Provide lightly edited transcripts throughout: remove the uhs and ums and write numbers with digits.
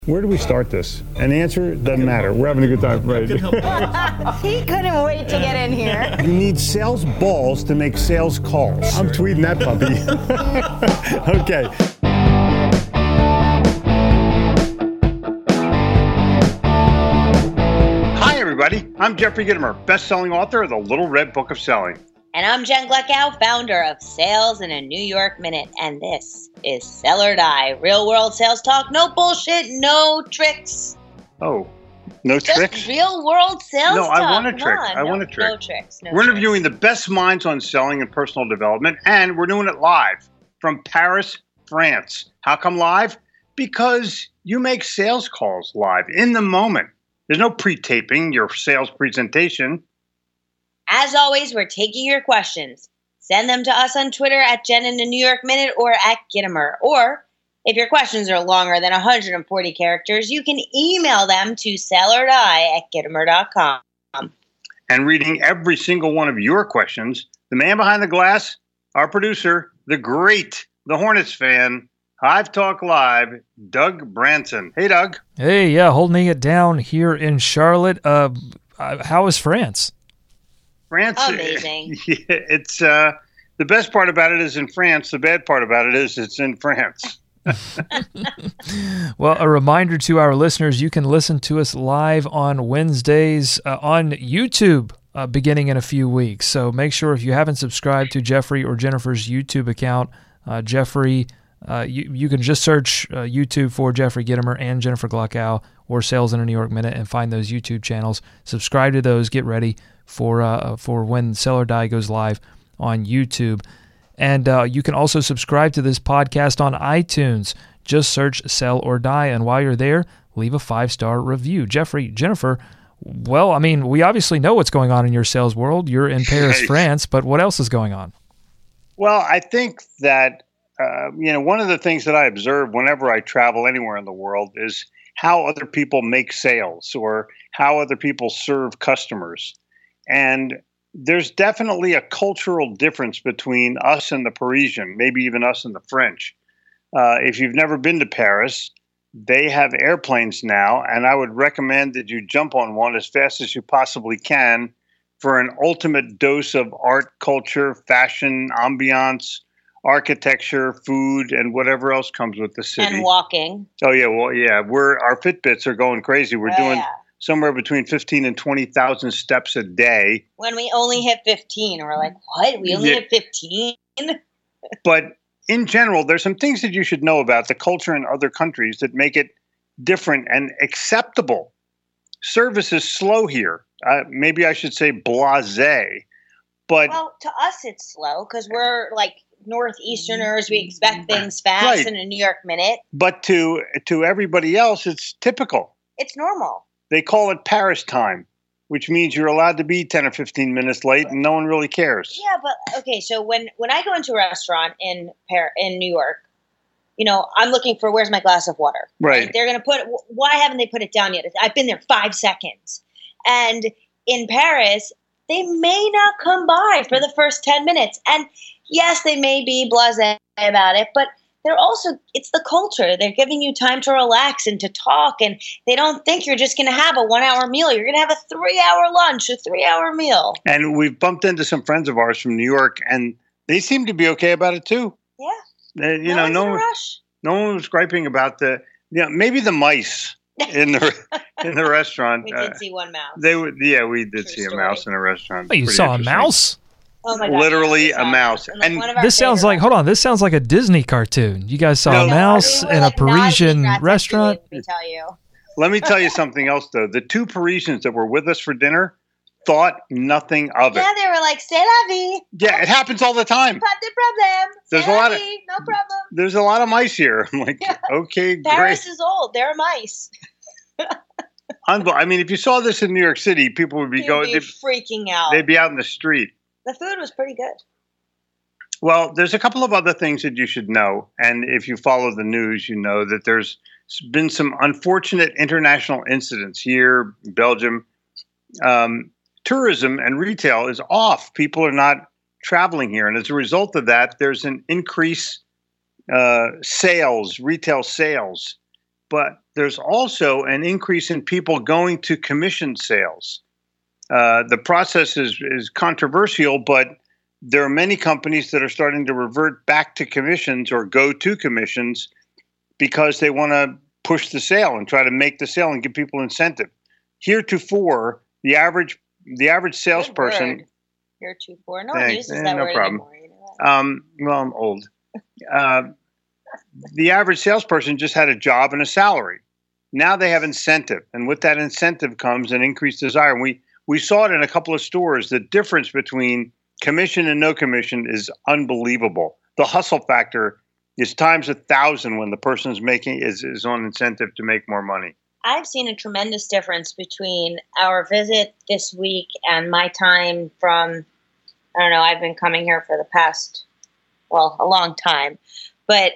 Where do we start this? And the answer doesn't matter. We're having a good time, right? He couldn't wait to get in here. You need sales balls to make sales calls. I'm tweeting that puppy. Okay. Hi, everybody. I'm Jeffrey Gitomer, best-selling author of The Little Red Book of Selling. And I'm Jen Gleckow, founder of Sales in a New York Minute. And this is Sell or Die, real-world sales talk. No bullshit, no tricks. Oh, no tricks? Just real-world sales talk. No, I want a trick. I want a trick. No tricks. We're interviewing the best minds on selling and personal development, and we're doing it live from Paris, France. How come live? Because you make sales calls live in the moment. There's no pre-taping your sales presentation. As always, we're taking your questions. Send them to us on Twitter at Jen in the New York Minute or at Gitomer. Or if your questions are longer than 140 characters, you can email them to sellordie@gitomer.com. And reading every single one of your questions, the man behind the glass, our producer, the great, the Hornets fan, Hive Talk Live, Doug Branson. Hey, Doug. Hey, yeah, holding it down here in Charlotte. How is France? France, amazing. It's the best part about it is in France. The bad part about it is it's in France. Well, a reminder to our listeners, you can listen to us live on Wednesdays on YouTube beginning in a few weeks. So make sure if you haven't subscribed to Jeffrey or Jennifer's YouTube account, Jeffrey, you can just search YouTube for Jeffrey Gitomer and Jennifer Gleckow or Sales in a New York Minute and find those YouTube channels. Subscribe to those. Get ready for when Sell or Die goes live on YouTube. And you can also subscribe to this podcast on iTunes. Just search Sell or Die, and while you're there, leave a 5-star review. Jeffrey, Jennifer, well, I mean, we obviously know what's going on in your sales world. You're in Paris, France, but what else is going on? Well, I think that, one of the things that I observe whenever I travel anywhere in the world is how other people make sales or how other people serve customers. And there's definitely a cultural difference between us and the Parisian, maybe even us and the French. If you've never been to Paris, they have airplanes now, and I would recommend that you jump on one as fast as you possibly can for an ultimate dose of art, culture, fashion, ambiance, architecture, food, and whatever else comes with the city. And walking. Oh, yeah. Well, yeah. Our Fitbits are going crazy. We're doing somewhere between 15 and 20,000 steps a day. When we only hit 15, we're like, what? We only hit 15? But in general, there's some things that you should know about the culture in other countries that make it different and acceptable. Service is slow here. Maybe I should say blasé. But well, to us, it's slow because we're like Northeasterners. We expect things fast in a New York Minute. But to everybody else, it's typical. It's normal. They call it Paris time, which means you're allowed to be 10 or 15 minutes late and no one really cares. Yeah, but okay, so when I go into a restaurant in New York, I'm looking for where's my glass of water. Right. They're going to why haven't they put it down yet? I've been there 5 seconds. And in Paris, they may not come by for the first 10 minutes. And yes, they may be blasé about it, but it's the culture. They're giving you time to relax and to talk, and they don't think you're just going to have a 1-hour meal. You're going to have a 3-hour lunch, a 3-hour meal. And we've bumped into some friends of ours from New York, and they seem to be okay about it too. Yeah. No one's in a rush. No one was griping about maybe the mice in the restaurant. We did see one mouse. We did see a mouse in a restaurant. Oh, you saw a mouse? Oh my God, literally a mouse. And this sounds like a Disney cartoon. You guys saw a mouse in a Parisian restaurant? Let me tell you something else, though. The 2 Parisians that were with us for dinner thought nothing of it. Yeah, they were like, c'est la vie. Yeah, it happens all the time. Pas de problème. There's no problem. There's a lot of mice here. I'm like, okay, great. Paris is old. There are mice. I mean, if you saw this in New York City, people would be freaking out. They'd be out in the street. The food was pretty good. Well, there's a couple of other things that you should know. And if you follow the news, you know that there's been some unfortunate international incidents here in Belgium. Tourism and retail is off. People are not traveling here. And as a result of that, there's an increase retail sales but there's also an increase in people going to commission sales. The process is controversial, but there are many companies that are starting to revert back to commissions or go to commissions because they want to push the sale and try to make the sale and give people incentive. Heretofore, the average salesperson. Heretofore, no one uses that word anymore. You know that. Well, I'm old. The average salesperson just had a job and a salary. Now they have incentive, and with that incentive comes an increased desire. And we saw it in a couple of stores. The difference between commission and no commission is unbelievable. The hustle factor is times 1,000 when the person is on incentive to make more money. I've seen a tremendous difference between our visit this week and my time from, I don't know, I've been coming here for the past, a long time. But,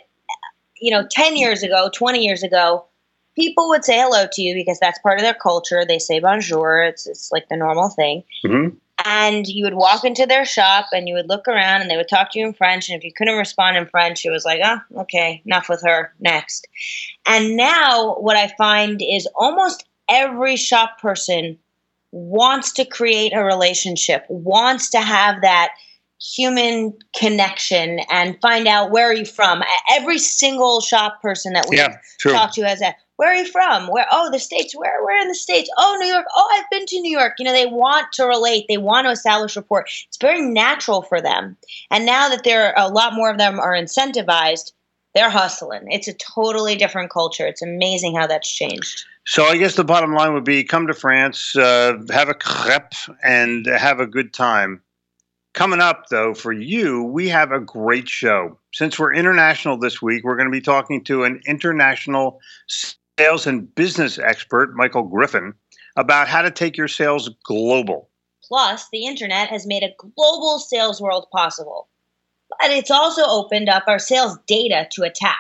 10 years ago, 20 years ago, people would say hello to you because that's part of their culture. They say bonjour. It's like the normal thing. Mm-hmm. And you would walk into their shop and you would look around and they would talk to you in French. And if you couldn't respond in French, it was like, oh, okay, enough with her, next. And now what I find is almost every shop person wants to create a relationship, wants to have that human connection and find out, where are you from? Every single shop person that we talk to has that. Where are you from? Where? Oh, the States. Where in the States? Oh, New York. Oh, I've been to New York. They want to relate. They want to establish rapport. It's very natural for them. And now that a lot more of them are incentivized, they're hustling. It's a totally different culture. It's amazing how that's changed. So I guess the bottom line would be come to France, have a crepe, and have a good time. Coming up, though, for you, we have a great show. Since we're international this week, we're going to be talking to an international sales and business expert, Michael Griffin, about how to take your sales global. Plus, the internet has made a global sales world possible. But it's also opened up our sales data to attack.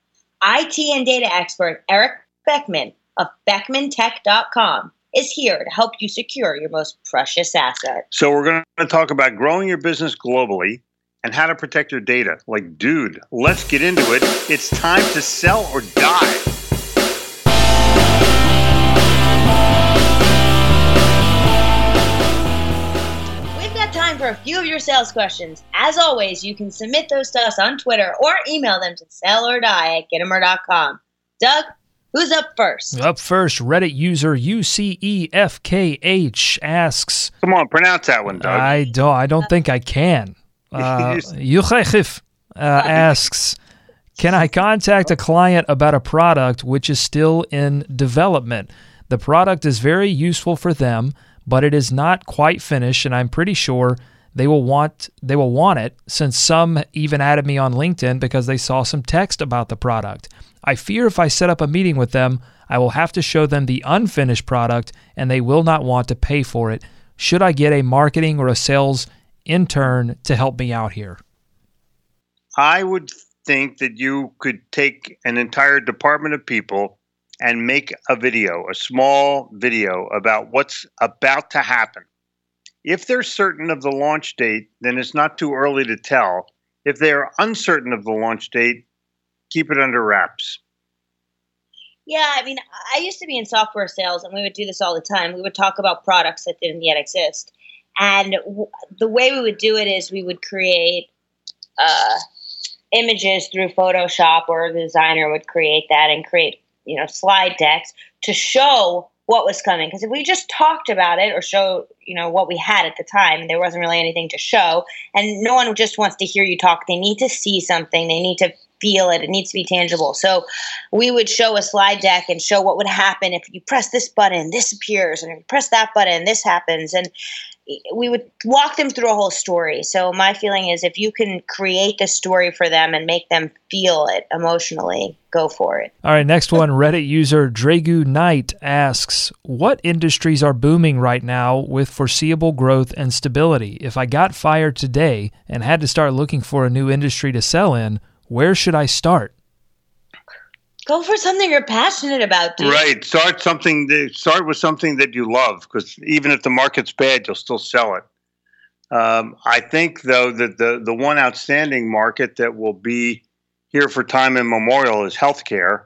IT and data expert Eric Beckman of BeckmanTech.com is here to help you secure your most precious asset. So we're going to talk about growing your business globally and how to protect your data. Like, dude, let's get into it. It's time to sell or die. We've got time for a few of your sales questions. As always, you can submit those to us on Twitter or email them to selloردie@gittimer.com. Doug, who's up first? Up first, Reddit user UCEFKH asks. Come on, pronounce that one, Doug. I don't think I can. Yuchechif asks, can I contact a client about a product which is still in development? The product is very useful for them, but it is not quite finished, and I'm pretty sure they will want it, since some even added me on LinkedIn because they saw some text about the product. I fear if I set up a meeting with them, I will have to show them the unfinished product and they will not want to pay for it. Should I get a marketing or a sales intern to help me out here? I would think that you could take an entire department of people and make a small video about what's about to happen. If they're certain of the launch date, then it's not too early to tell. If they are uncertain of the launch date, keep it under wraps. Yeah, I mean, I used to be in software sales, and we would do this all the time. We would talk about products that didn't yet exist. And the way we would do it is we would create images through Photoshop, or the designer would create that and create, slide decks to show what was coming. Because if we just talked about it or show, what we had at the time, there wasn't really anything to show. And no one just wants to hear you talk. They need to see something. They need to feel it. It needs to be tangible. So we would show a slide deck and show what would happen if you press this button, this appears, and if you press that button, this happens. And we would walk them through a whole story. So my feeling is if you can create the story for them and make them feel it emotionally, go for it. All right, next one, Reddit user Dragu Knight asks, what industries are booming right now with foreseeable growth and stability? If I got fired today and had to start looking for a new industry to sell in, where should I start? Go for something you're passionate about, dude. Right. Start with something that you love, because even if the market's bad, you'll still sell it. I think, though, that the one outstanding market that will be here for time immemorial is healthcare.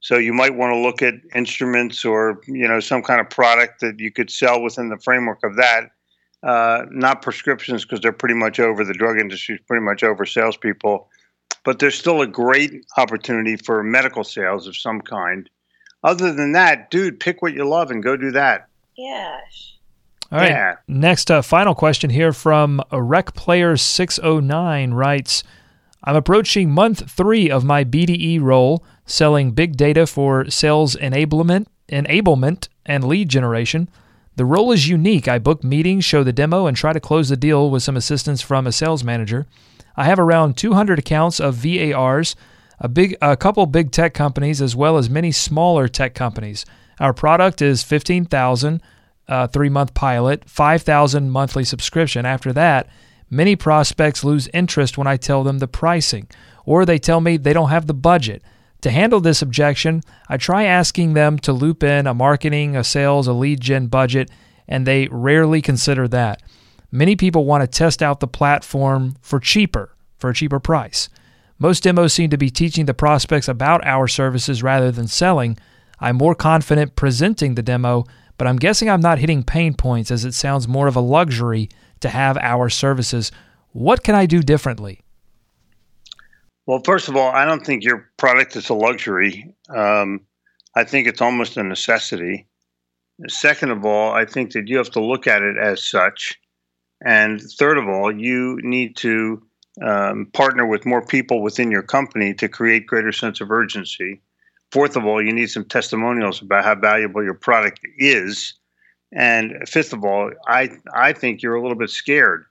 So you might want to look at instruments or, some kind of product that you could sell within the framework of that. Not prescriptions, because they're pretty much over. The drug industry is pretty much over salespeople. But there's still a great opportunity for medical sales of some kind. Other than that, dude, pick what you love and go do that. Yes. All right. Yeah. Next, final question here from RecPlayer609 writes, I'm approaching month 3 of my BDE role, selling big data for sales enablement and lead generation. The role is unique. I book meetings, show the demo, and try to close the deal with some assistance from a sales manager. I have around 200 accounts of VARs, a couple big tech companies, as well as many smaller tech companies. Our product is $15,000 3-month pilot, $5,000 monthly subscription. After that, many prospects lose interest when I tell them the pricing, or they tell me they don't have the budget. To handle this objection, I try asking them to loop in a marketing, a sales, a lead gen budget, and they rarely consider that. Many people want to test out the platform for a cheaper price. Most demos seem to be teaching the prospects about our services rather than selling. I'm more confident presenting the demo, but I'm guessing I'm not hitting pain points as it sounds more of a luxury to have our services. What can I do differently? Well, first of all, I don't think your product is a luxury. I think it's almost a necessity. Second of all, I think that you have to look at it as such. And third of all, you need to partner with more people within your company to create greater sense of urgency. Fourth of all, you need some testimonials about how valuable your product is. And fifth of all, I think you're a little bit scared.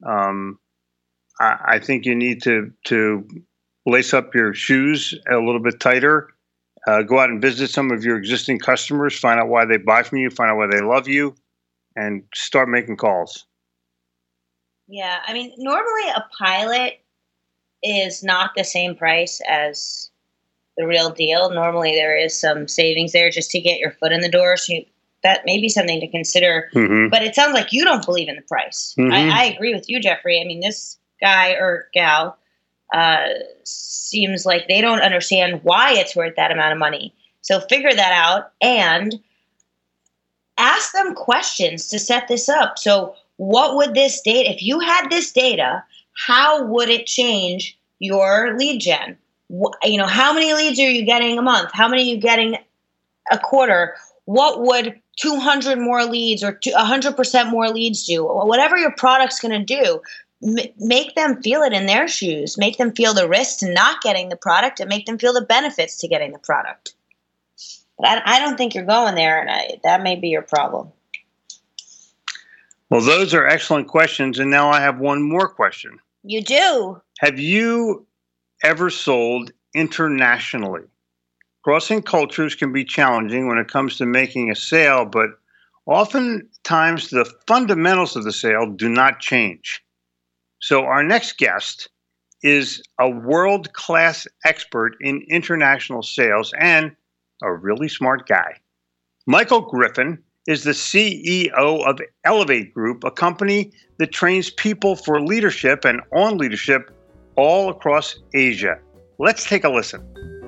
I think you need to lace up your shoes a little bit tighter, go out and visit some of your existing customers, find out why they buy from you, find out why they love you, and start making calls. Yeah, I mean, normally a pilot is not the same price as the real deal. Normally there is some savings there just to get your foot in the door. So that may be something to consider. Mm-hmm. But it sounds like you don't believe in the price. Mm-hmm. I agree with you, Jeffrey. I mean, this guy or gal seems like they don't understand why it's worth that amount of money. So figure that out and ask them questions to set this up. So what would this data, if you had this data, how would it change your lead gen? How many leads are you getting a month? How many are you getting a quarter? What would 200 more leads or 100% more leads do? Whatever your product's going to do, make them feel it in their shoes. Make them feel the risk to not getting the product and make them feel the benefits to getting the product. But I don't think you're going there, and that may be your problem. Well, those are excellent questions, and now I have one more question. You do? Have you ever sold internationally? Crossing cultures can be challenging when it comes to making a sale, but oftentimes the fundamentals of the sale do not change. So our next guest is a world-class expert in international sales and a really smart guy. Michael Griffin is the CEO of Elevate Group, a company that trains people for leadership and on leadership all across Asia. Let's take a listen.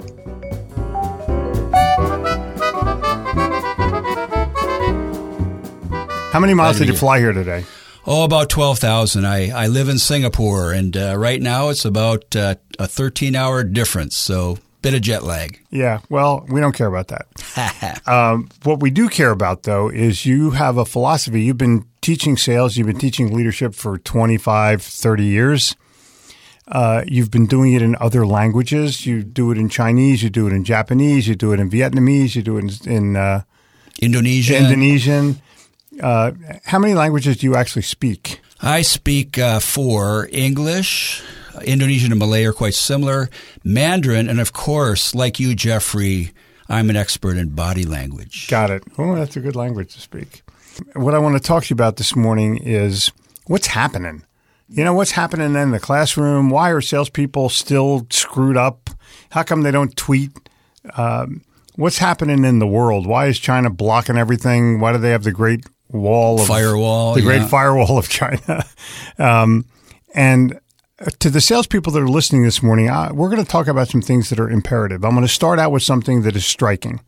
How many miles did you fly here today? Oh, about 12,000. I live in Singapore, and right now it's about a 13-hour difference, so bit of jet lag. Yeah, well, we don't care about that. What we do care about, though, is you have a philosophy. You've been teaching sales. You've been teaching leadership for 25, 30 years. You've been doing it in other languages. You do it in Chinese. You do it in Japanese. You do it in Vietnamese. You do it in Indonesian. How many languages do you actually speak? I speak 4. English, Indonesian and Malay are quite similar. Mandarin, and of course, like you, Jeffrey, I'm an expert in body language. Got it. Oh, that's a good language to speak. What I want to talk to you about this morning is what's happening. What's happening in the classroom? Why are salespeople still screwed up? How come they don't tweet? What's happening in the world? Why is China blocking everything? Why do they have the great firewall? The great firewall of China. And to the salespeople that are listening this morning, we're going to talk about some things that are imperative. I'm going to start out with something that is striking.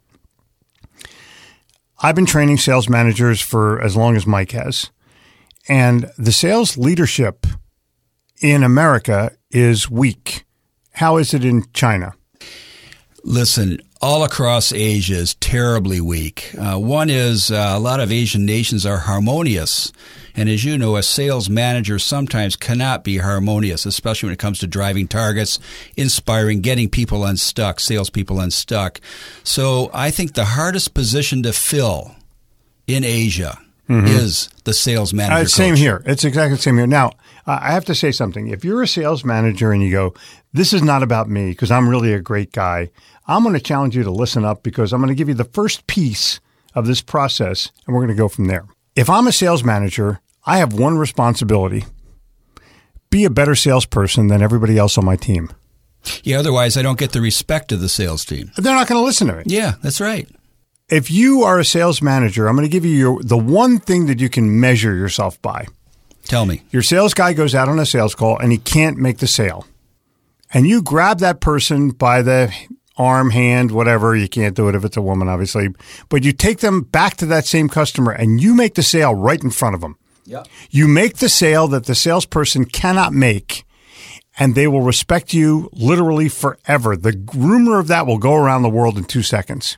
I've been training sales managers for as long as Mike has, and the sales leadership in America is weak. How is it in China? Listen, all across Asia is terribly weak. One is a lot of Asian nations are harmonious. And as you know, a sales manager sometimes cannot be harmonious, especially when it comes to driving targets, inspiring, getting people unstuck, salespeople unstuck. So I think the hardest position to fill in Asia is the sales manager. Same here. It's exactly the same here. Now, I have to say something. If you're a sales manager and you go, this is not about me because I'm really a great guy, I'm going to challenge you to listen up because I'm going to give you the first piece of this process and we're going to go from there. If I'm a sales manager, I have one responsibility: be a better salesperson than everybody else on my team. Yeah, otherwise I don't get the respect of the sales team. They're not going to listen to me. Yeah, that's right. If you are a sales manager, I'm going to give you the one thing that you can measure yourself by. Tell me. Your sales guy goes out on a sales call and he can't make the sale. And you grab that person by the arm, hand, whatever. You can't do it if it's a woman, obviously. But you take them back to that same customer and you make the sale right in front of them. Yep. You make the sale that the salesperson cannot make, and they will respect you literally forever. The rumor of that will go around the world in 2 seconds.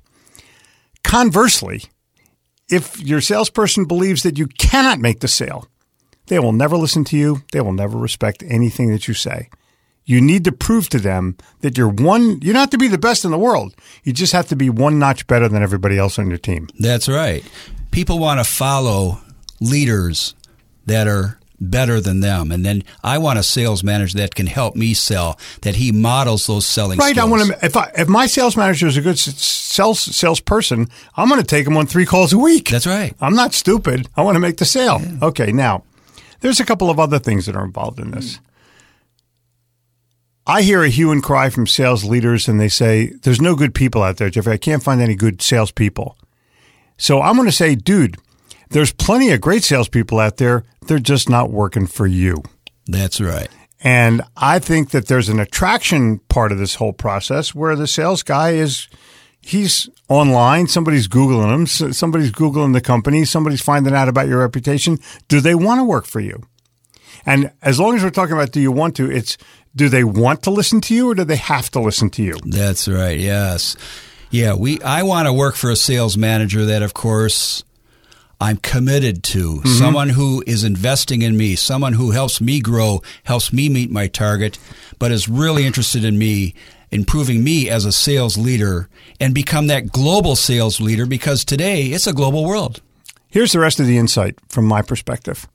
Conversely, if your salesperson believes that you cannot make the sale, they will never listen to you. They will never respect anything that you say. You need to prove to them that you don't have to be the best in the world. You just have to be one notch better than everybody else on your team. That's right. People want to follow leaders that are better than them. And then I want a sales manager that can help me sell, that he models those selling skills. I want to, if my sales manager is a good salesperson, I'm going to take him on 3 calls a week. That's right. I'm not stupid. I want to make the sale. Yeah. Okay, now, there's a couple of other things that are involved in this. I hear a hue and cry from sales leaders, and they say, there's no good people out there, Jeffrey. I can't find any good salespeople. So I'm going to say, dude, there's plenty of great salespeople out there. They're just not working for you. That's right. And I think that there's an attraction part of this whole process where the sales guy he's online. Somebody's Googling him. Somebody's Googling the company. Somebody's finding out about your reputation. Do they want to work for you? And as long as we're talking about do you want to, it's do they want to listen to you or do they have to listen to you? That's right. Yes. Yeah. I want to work for a sales manager that, of course, I'm committed to, someone who is investing in me, someone who helps me grow, helps me meet my target, but is really interested in me, improving me as a sales leader and become that global sales leader because today it's a global world. Here's the rest of the insight from my perspective.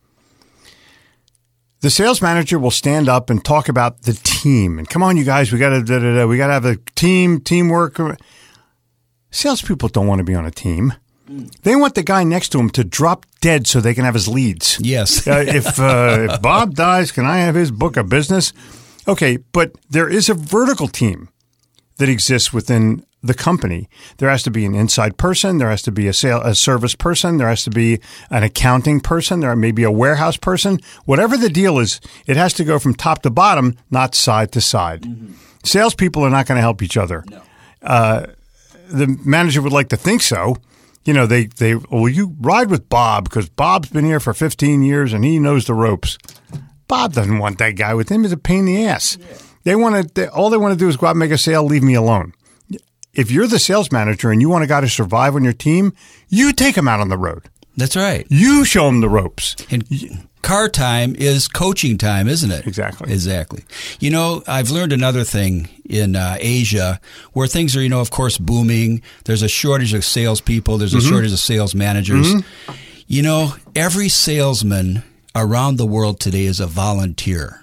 The sales manager will stand up and talk about the team. And come on, you guys, we got to have a teamwork. Salespeople don't want to be on a team. They want the guy next to him to drop dead so they can have his leads. Yes. If Bob dies, can I have his book of business? Okay, but there is a vertical team that exists within the company. There has to be an inside person. There has to be a service person. There has to be an accounting person. There may be a warehouse person. Whatever the deal is, it has to go from top to bottom, not side to side. Mm-hmm. Salespeople are not going to help each other. No. The manager would like to think so. You know, you ride with Bob because Bob's been here for 15 years and he knows the ropes. Bob doesn't want that guy with him. He's a pain in the ass. Yeah. All they want to do is go out and make a sale, leave me alone. If you're the sales manager and you want a guy to survive on your team, you take him out on the road. That's right. You show him the ropes. And car time is coaching time, isn't it? Exactly. Exactly. You know, I've learned another thing in Asia where things are, of course, booming. There's a shortage of salespeople. There's a shortage of sales managers. Mm-hmm. Every salesman around the world today is a volunteer.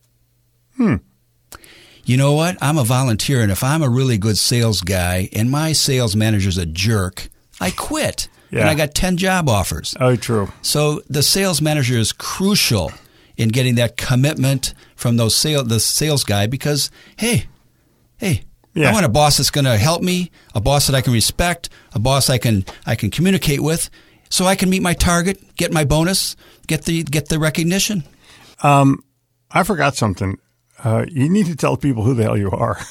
You know what? I'm a volunteer, and if I'm a really good sales guy and my sales manager's a jerk, I quit. Yeah. And I got 10 job offers. Oh, true. So the sales manager is crucial in getting that commitment from the sales guy because, hey, I want a boss that's going to help me, a boss that I can respect, a boss I can communicate with, so I can meet my target, get my bonus, get the recognition. I forgot something. You need to tell people who the hell you are.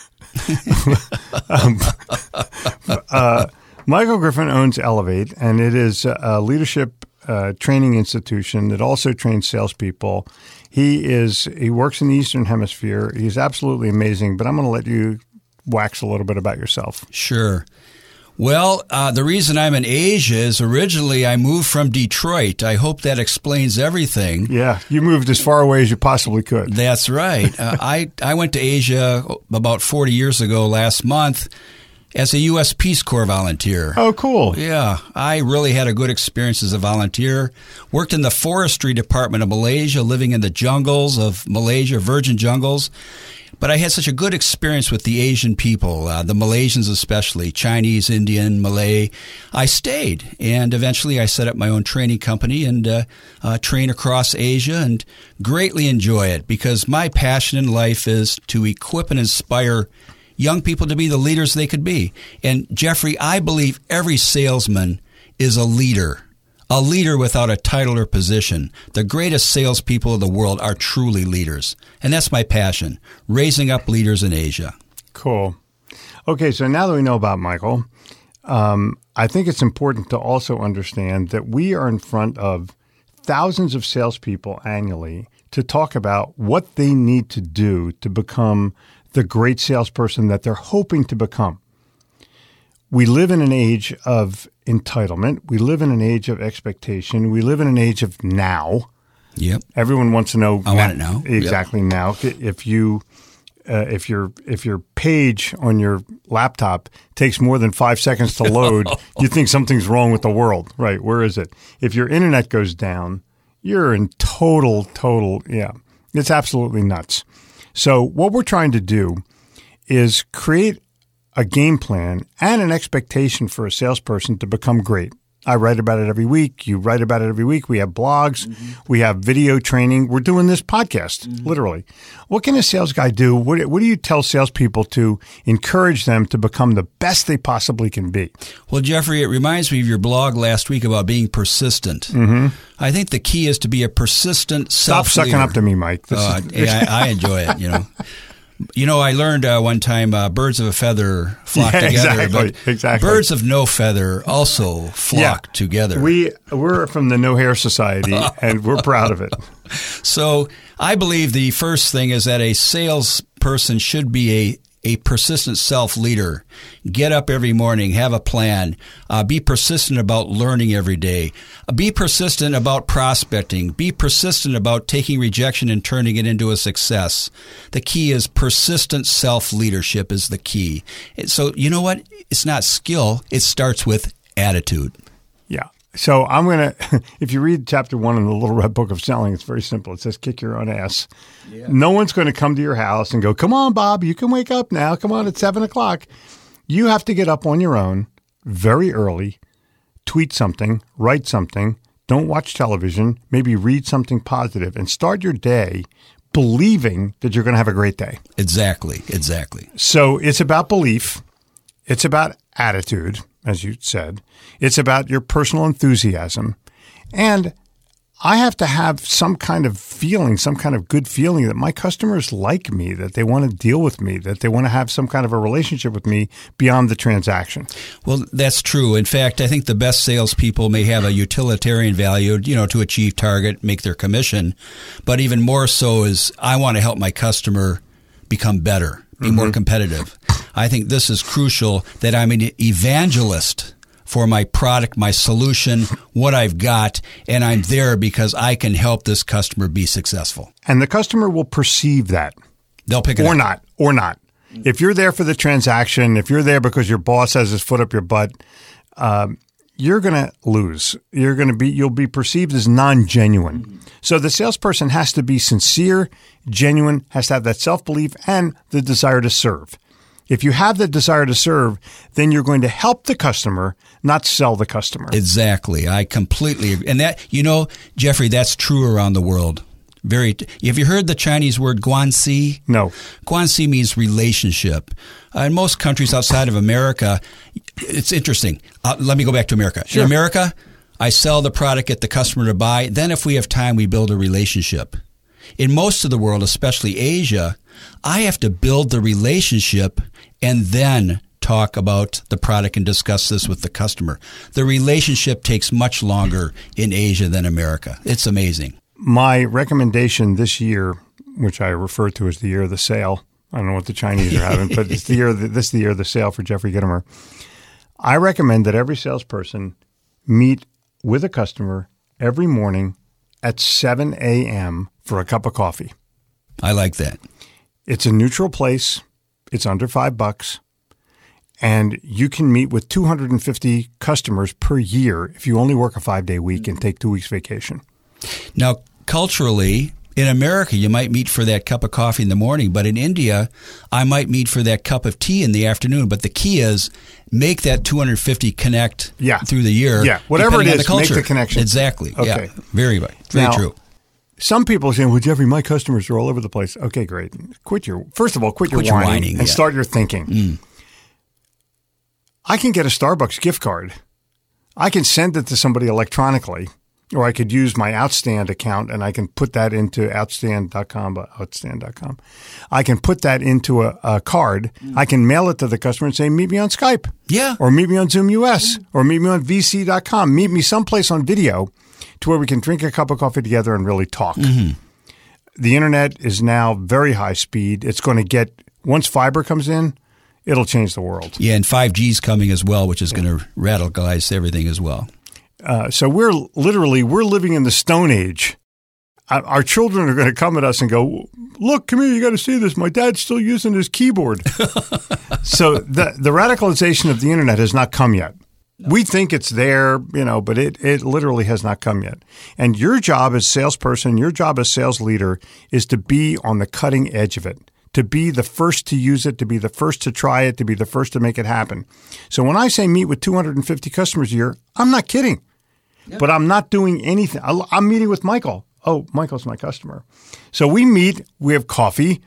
Michael Griffin owns Elevate, and it is a leadership training institution that also trains salespeople. He works in the Eastern Hemisphere. He's absolutely amazing, but I'm going to let you wax a little bit about yourself. Sure. Well, the reason I'm in Asia is originally I moved from Detroit. I hope that explains everything. Yeah, you moved as far away as you possibly could. That's right. I went to Asia about 40 years ago last month as a U.S. Peace Corps volunteer. Oh, cool. Yeah, I really had a good experience as a volunteer. Worked in the forestry department of Malaysia, living in the jungles of Malaysia, virgin jungles. But I had such a good experience with the Asian people, the Malaysians especially, Chinese, Indian, Malay. I stayed, and eventually I set up my own training company and train across Asia and greatly enjoy it because my passion in life is to equip and inspire young people to be the leaders they could be. And Jeffrey, I believe every salesman is a leader without a title or position. The greatest salespeople of the world are truly leaders. And that's my passion, raising up leaders in Asia. Cool. Okay, so now that we know about Michael, I think it's important to also understand that we are in front of thousands of salespeople annually to talk about what they need to do to become the great salesperson that they're hoping to become. We live in an age of entitlement. We live in an age of expectation. We live in an age of now. Yep. Everyone wants to know. I want it now. Exactly. Yep. Now. If your page on your laptop takes more than 5 seconds to load, you think something's wrong with the world. Right. Where is it? If your internet goes down, you're in total. Yeah. It's absolutely nuts. So what we're trying to do is create a game plan and an expectation for a salesperson to become great. I write about it every week. You write about it every week. We have blogs. Mm-hmm. We have video training. We're doing this podcast, literally. What can a sales guy do? What do you tell salespeople to encourage them to become the best they possibly can be? Well, Jeffrey, it reminds me of your blog last week about being persistent. Mm-hmm. I think the key is to be a persistent self-leader. Stop sucking up to me, Mike. I enjoy it, You know, I learned one time birds of a feather flock together, but birds of no feather also flock together. We're from the No Hair Society, and we're proud of it. So I believe the first thing is that a salesperson should be a persistent self-leader. Get up every morning, have a plan, be persistent about learning every day, be persistent about prospecting, be persistent about taking rejection and turning it into a success. The key is persistent self-leadership is the key. So you know what? It's not skill. It starts with attitude. Yeah. So I'm going to, if you read chapter 1 in the Little Red Book of Selling, it's very simple. It says, kick your own ass. Yeah. No one's going to come to your house and go, come on, Bob, you can wake up now. Come on, it's 7 o'clock. You have to get up on your own very early, tweet something, write something, don't watch television, maybe read something positive, and start your day believing that you're going to have a great day. Exactly. So it's about belief. It's about attitude, as you said. It's about your personal enthusiasm. And I have to have some kind of feeling, some kind of good feeling that my customers like me, that they want to deal with me, that they want to have some kind of a relationship with me beyond the transaction. Well, that's true. In fact, I think the best salespeople may have a utilitarian value, to achieve target, make their commission. But even more so is I want to help my customer become better, be more competitive. I think this is crucial that I'm an evangelist for my product, my solution, what I've got, and I'm there because I can help this customer be successful. And the customer will perceive that. They'll pick it up. Or not. If you're there for the transaction, if you're there because your boss has his foot up your butt, you're going to lose. You'll be perceived as non-genuine. So the salesperson has to be sincere, genuine, has to have that self-belief and the desire to serve. If you have the desire to serve, then you're going to help the customer, not sell the customer. Exactly. I completely agree. And that, Jeffrey, that's true around the world. Have you heard the Chinese word guanxi? No. Guanxi means relationship. In most countries outside of America, it's interesting. Let me go back to America. Sure. In America, I sell the product, get the customer to buy. Then if we have time, we build a relationship. In most of the world, especially Asia, I have to build the relationship and then talk about the product and discuss this with the customer. The relationship takes much longer in Asia than America. It's amazing. My recommendation this year, which I refer to as the year of the sale, I don't know what the Chinese are having, but it's this is the year of the sale for Jeffrey Gitomer. I recommend that every salesperson meet with a customer every morning at 7 a.m. for a cup of coffee. I like that. It's a neutral place. It's under $5. And you can meet with 250 customers per year if you only work a 5-day week and take 2 weeks vacation. Now, culturally, in America, you might meet for that cup of coffee in the morning, but in India, I might meet for that cup of tea in the afternoon. But the key is make that 250 connect through the year. Yeah, whatever it is, make the connection. Exactly. Okay. Yeah, very true. Some people are saying, well, Jeffrey, my customers are all over the place. Okay, great. First of all, quit your whining and start your thinking. I can get a Starbucks gift card. I can send it to somebody electronically. Or I could use my Outstand account and I can put that into Outstand.com. I can put that into a card. I can mail it to the customer and say, meet me on Skype. Yeah. Or meet me on Zoom US. Or meet me on VC.com. Meet me someplace on video to where we can drink a cup of coffee together and really talk. The internet is now very high speed. It's going to get, once fiber comes in, it'll change the world. Yeah, and 5G is coming as well, which is going to radicalize everything as well. So we're living in the Stone Age. Our children are going to come at us and go, look, come here, you got to see this. My dad's still using his keyboard. So the radicalization of the internet has not come yet. No. We think it's there, but it literally has not come yet. And your job as salesperson, your job as sales leader is to be on the cutting edge of it, to be the first to use it, to be the first to try it, to be the first to make it happen. So when I say meet with 250 customers a year, I'm not kidding. But I'm not doing anything. I'm meeting with Michael. Oh, Michael's my customer. So we meet. We have coffee.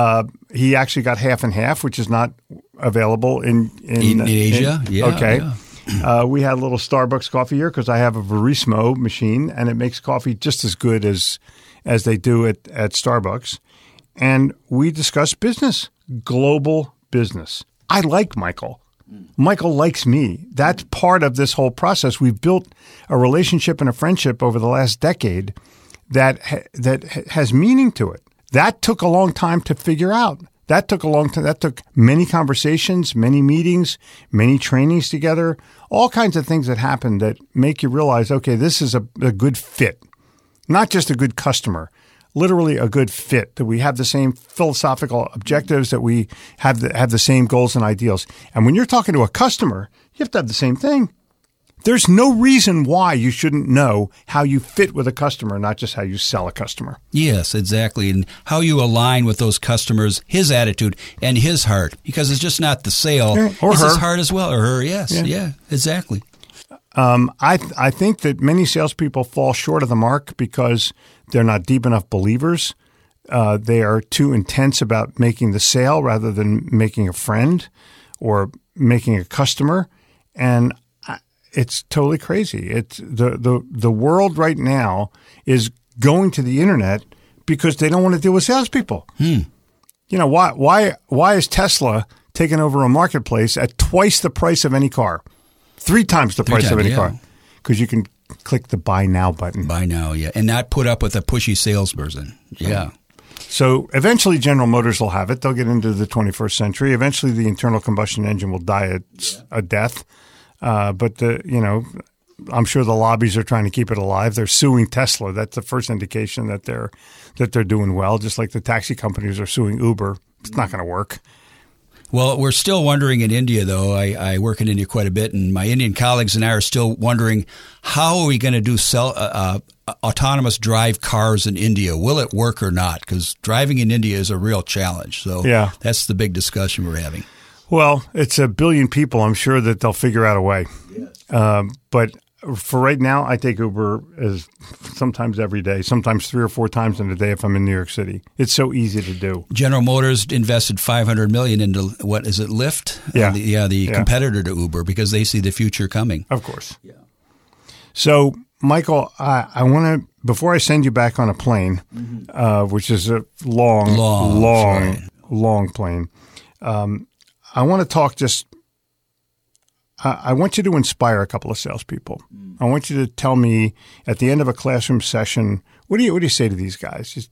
He actually got half and half, which is not available in Asia. Okay. Yeah. We had a little Starbucks coffee here because I have a Verismo machine, and it makes coffee just as good as they do at Starbucks. And we discuss business, global business. I like Michael. Michael likes me. That's part of this whole process. We've built a relationship and a friendship over the last decade that has meaning to it. That took a long time to figure out. That took a long time. That took many conversations, many meetings, many trainings together, all kinds of things that happen that make you realize, okay, this is a good fit, not just a good customer. Literally a good fit, that we have the same philosophical objectives, that we have the same goals and ideals. And when you're talking to a customer, you have to have the same thing. There's no reason why you shouldn't know how you fit with a customer, not just how you sell a customer. Yes, exactly. And how you align with those customers, his attitude and his heart, because it's just not the sale. Or it's her. his heart as well, or her, yes. Yeah exactly. I think that many salespeople fall short of the mark because they're not deep enough believers. They are too intense about making the sale rather than making a friend or making a customer, and it's totally crazy. It's the world right now is going to the internet because they don't want to deal with salespeople. Why is Tesla taking over a marketplace at twice the price of any car? 3 times the price of any car. Because you can click the buy now button. Buy now, yeah. And not put up with a pushy salesperson. Yeah. So eventually General Motors will have it. They'll get into the 21st century. Eventually the internal combustion engine will die a death. But I'm sure the lobbies are trying to keep it alive. They're suing Tesla. That's the first indication that they're doing well, just like the taxi companies are suing Uber. It's not going to work. Well, we're still wondering in India, though. I work in India quite a bit, and my Indian colleagues and I are still wondering, how are we going to do autonomous drive cars in India? Will it work or not? Because driving in India is a real challenge. So that's the big discussion we're having. Well, it's 1 billion people. I'm sure that they'll figure out a way. Yes. But for right now, I take Uber as sometimes every day, sometimes 3 or 4 times in a day if I'm in New York City. It's so easy to do. General Motors invested $500 million into, what is it, Lyft? Yeah. The competitor to Uber, because they see the future coming. Of course. Yeah. So, Michael, I want to before I send you back on a plane, which is a long plane, I want to talk I want you to inspire a couple of salespeople. I want you to tell me at the end of a classroom session, what do you say to these guys?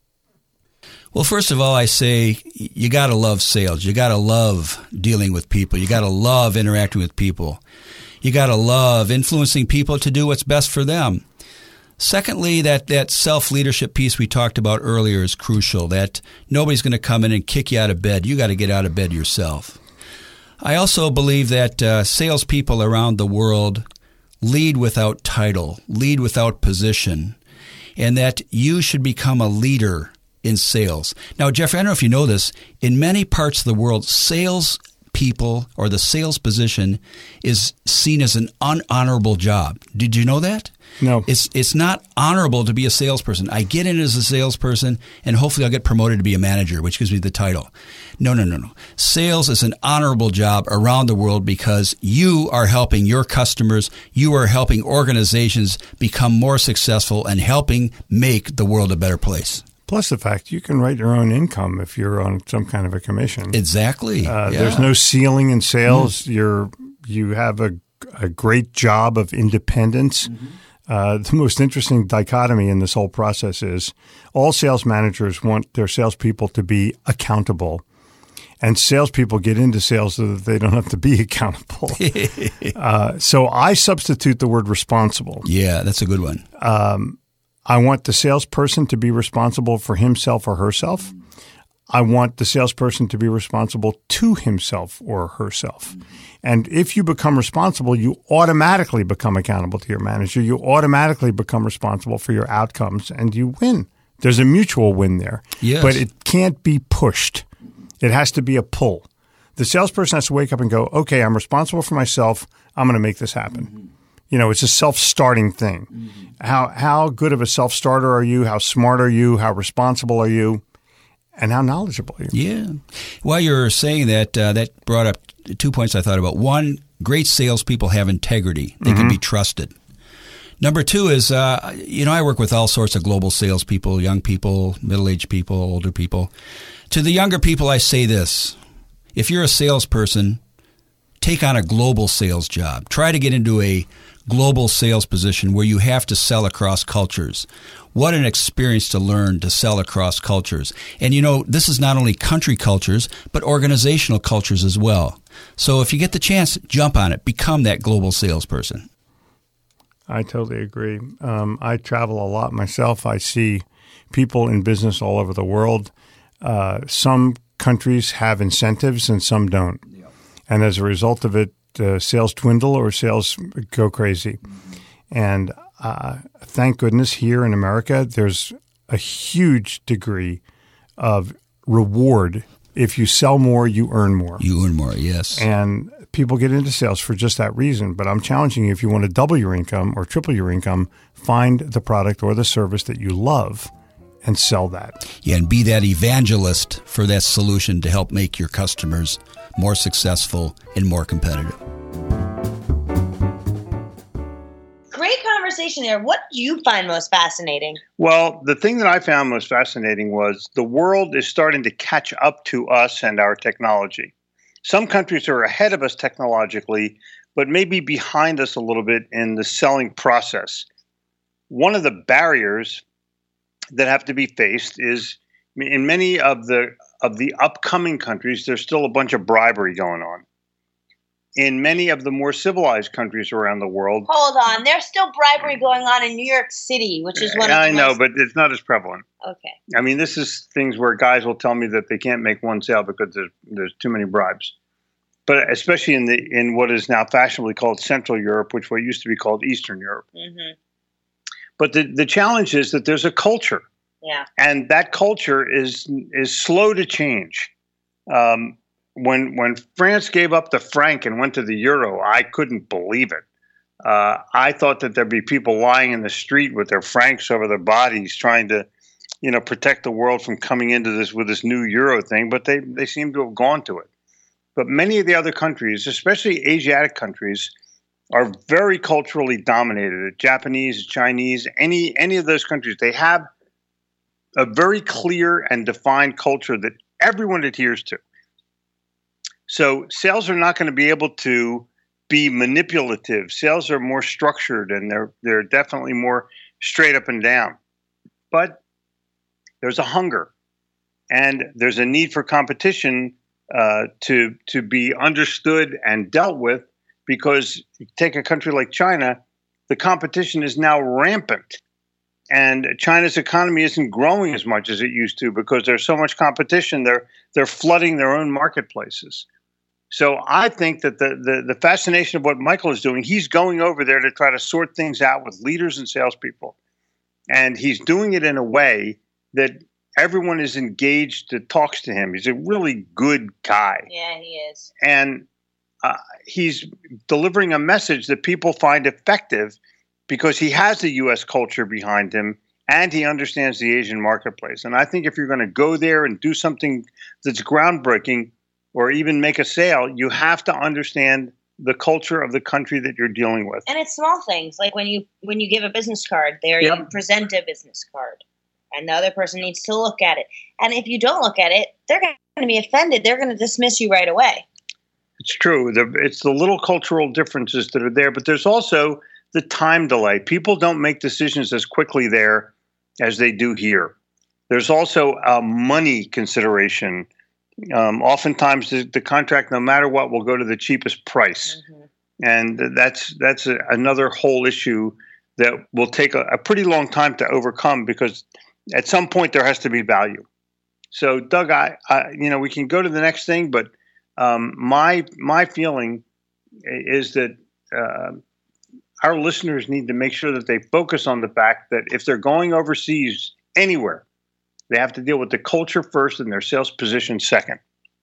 Well, first of all, I say you got to love sales. You got to love dealing with people. You got to love interacting with people. You got to love influencing people to do what's best for them. Secondly, that self-leadership piece we talked about earlier is crucial, that nobody's going to come in and kick you out of bed. You got to get out of bed yourself. I also believe that salespeople around the world lead without title, lead without position, and that you should become a leader in sales. Now, Jeffrey, I don't know if you know this, in many parts of the world, sales people or the sales position is seen as an unhonorable job. Did you know that? No. It's not honorable to be a salesperson. I get in as a salesperson and hopefully I'll get promoted to be a manager, which gives me the title. No. Sales is an honorable job around the world because you are helping your customers, you are helping organizations become more successful and helping make the world a better place. Plus the fact you can write your own income if you're on some kind of a commission. Exactly. There's no ceiling in sales. You have a great job of independence. The most interesting dichotomy in this whole process is all sales managers want their salespeople to be accountable. And salespeople get into sales so that they don't have to be accountable. So I substitute the word responsible. Yeah, that's a good one. I want the salesperson to be responsible for himself or herself. I want the salesperson to be responsible to himself or herself. And if you become responsible, you automatically become accountable to your manager. You automatically become responsible for your outcomes and you win. There's a mutual win there. Yes. But it can't be pushed. It has to be a pull. The salesperson has to wake up and go, okay, I'm responsible for myself. I'm going to make this happen. You know, it's a self-starting thing. How good of a self-starter are you? How smart are you? How responsible are you? And how knowledgeable are you? Yeah. While you're saying that, that brought up 2 points I thought about. One, great salespeople have integrity. They can be trusted. Number two is, I work with all sorts of global salespeople, young people, middle-aged people, older people. To the younger people, I say this. If you're a salesperson, take on a global sales job. Try to get into a global sales position where you have to sell across cultures. What an experience to learn to sell across cultures. And this is not only country cultures, but organizational cultures as well. So if you get the chance, jump on it. Become that global salesperson. I totally agree. I travel a lot myself. I see people in business all over the world. Some countries have incentives and some don't. And as a result of it, sales dwindle or sales go crazy. And thank goodness here in America, there's a huge degree of reward. If you sell more, you earn more. You earn more, yes. And people get into sales for just that reason. But I'm challenging you, if you want to double your income or triple your income, find the product or the service that you love and sell that. Yeah, and be that evangelist for that solution to help make your customers more successful and more competitive. Great conversation there. What do you find most fascinating? Well, the thing that I found most fascinating was the world is starting to catch up to us and our technology. Some countries are ahead of us technologically, but maybe behind us a little bit in the selling process. One of the barriers that have to be faced is in many of the upcoming countries, there's still a bunch of bribery going on. In many of the more civilized countries around the world. Hold on. There's still bribery going on in New York City, which is one of the I know, but it's not as prevalent. Okay. I mean, this is things where guys will tell me that they can't make one sale because there's too many bribes. But especially in what is now fashionably called Central Europe, which what used to be called Eastern Europe. Mm-hmm. But the challenge is that there's a culture. Yeah. And that culture is slow to change. When France gave up the franc and went to the euro, I couldn't believe it. I thought that there'd be people lying in the street with their francs over their bodies trying to, protect the world from coming into this with this new euro thing, but they seem to have gone to it. But many of the other countries, especially Asiatic countries, are very culturally dominated. Japanese, Chinese, any of those countries, they have a very clear and defined culture that everyone adheres to. So sales are not going to be able to be manipulative. Sales are more structured, and they're definitely more straight up and down. But there's a hunger, and there's a need for competition to be understood and dealt with, because you take a country like China, the competition is now rampant. And China's economy isn't growing as much as it used to because there's so much competition. They're flooding their own marketplaces. So I think that the fascination of what Michael is doing, he's going over there to try to sort things out with leaders and salespeople. And he's doing it in a way that everyone is engaged that talks to him. He's a really good guy. Yeah, he is. And he's delivering a message that people find effective because he has the U.S. culture behind him and he understands the Asian marketplace. And I think if you're going to go there and do something that's groundbreaking or even make a sale, you have to understand the culture of the country that you're dealing with. And it's small things, like when you give a business card, you present a business card, and the other person needs to look at it. And if you don't look at it, they're going to be offended. They're going to dismiss you right away. It's true. It's the little cultural differences that are there, but there's also the time delay. People don't make decisions as quickly there as they do here. There's also a money consideration. Oftentimes the contract, no matter what, will go to the cheapest price. Mm-hmm. And that's another whole issue that will take a pretty long time to overcome, because at some point there has to be value. So Doug, we can go to the next thing, but my feeling is that our listeners need to make sure that they focus on the fact that if they're going overseas anywhere, they have to deal with the culture first and their sales position second.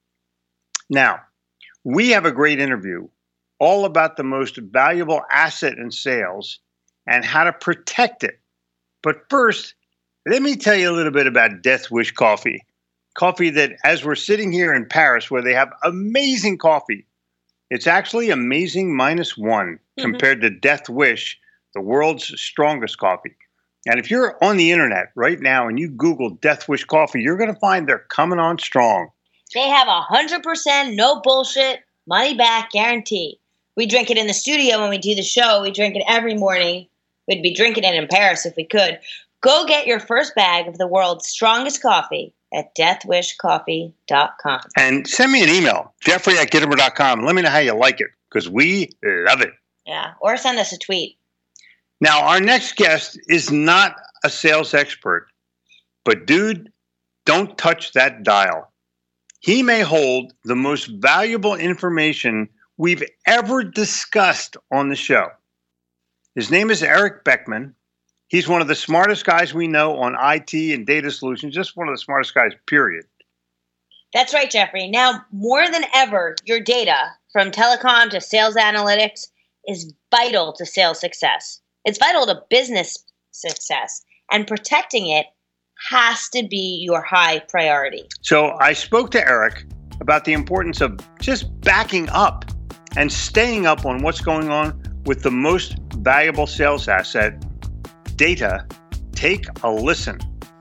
Now, we have a great interview all about the most valuable asset in sales and how to protect it. But first, let me tell you a little bit about Death Wish Coffee. Coffee that, as we're sitting here in Paris, where they have amazing coffee, it's actually amazing -1 compared to Death Wish, the world's strongest coffee. And if you're on the internet right now and you Google Death Wish Coffee, you're going to find they're coming on strong. They have 100% no bullshit, money back guarantee. We drink it in the studio when we do the show. We drink it every morning. We'd be drinking it in Paris if we could. Go get your first bag of the world's strongest coffee at deathwishcoffee.com. And send me an email, jeffrey@gittimer.com. Let me know how you like it, because we love it. Yeah, or send us a tweet. Now, our next guest is not a sales expert, but dude, don't touch that dial. He may hold the most valuable information we've ever discussed on the show. His name is Eric Beckman. He's one of the smartest guys we know on IT and data solutions, just one of the smartest guys, period. That's right, Jeffrey. Now, more than ever, your data, from telecom to sales analytics, is vital to sales success. It's vital to business success, and protecting it has to be your high priority. So I spoke to Eric about the importance of just backing up and staying up on what's going on with the most valuable sales asset, data. Take a listen.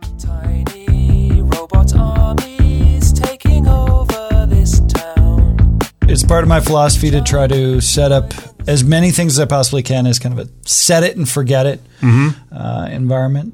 Tiny robot armies taking over this town. It's part of my philosophy to try to set up as many things as I possibly can as kind of a set it and forget it environment.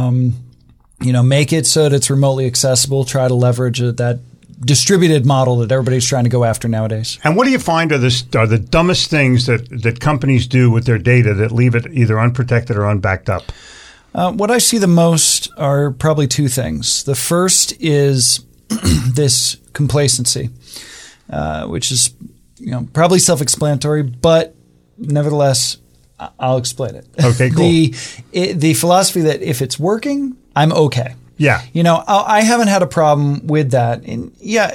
Make it so that it's remotely accessible. Try to leverage that distributed model that everybody's trying to go after nowadays. And what do you find are the dumbest things that companies do with their data that leave it either unprotected or unbacked up? What I see the most are probably two things. The first is this complacency, which is probably self-explanatory, but nevertheless, I'll explain it. Okay, cool. The philosophy that if it's working, I'm okay. Yeah. I haven't had a problem with that. And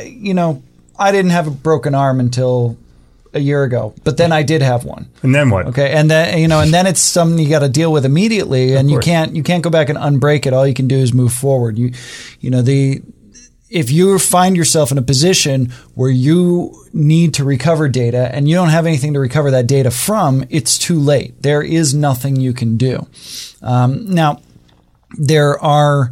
I didn't have a broken arm until a year ago, but then I did have one. And then what? Okay. And then, and then it's something you got to deal with immediately, and you can't go back and unbreak it. All you can do is move forward. if you find yourself in a position where you need to recover data and you don't have anything to recover that data from, it's too late. There is nothing you can do. Now, there are,